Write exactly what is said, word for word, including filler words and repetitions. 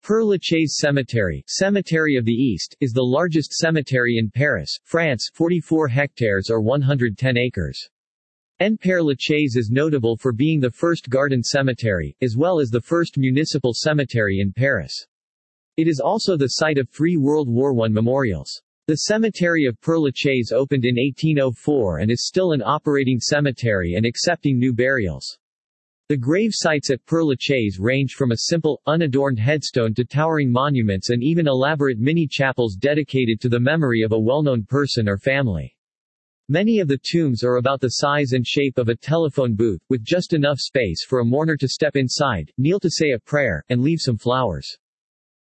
Père Lachaise Cemetery, Cemetery of the East, is the largest cemetery in Paris, France, forty-four hectares or one hundred ten acres. En Père Lachaise is notable for being the first garden cemetery, as well as the first municipal cemetery in Paris. It is also the site of three World War One memorials. The cemetery of Père Lachaise opened in eighteen oh four and is still an operating cemetery and accepting new burials. The grave sites at Père Lachaise range from a simple, unadorned headstone to towering monuments and even elaborate mini-chapels dedicated to the memory of a well-known person or family. Many of the tombs are about the size and shape of a telephone booth, with just enough space for a mourner to step inside, kneel to say a prayer, and leave some flowers.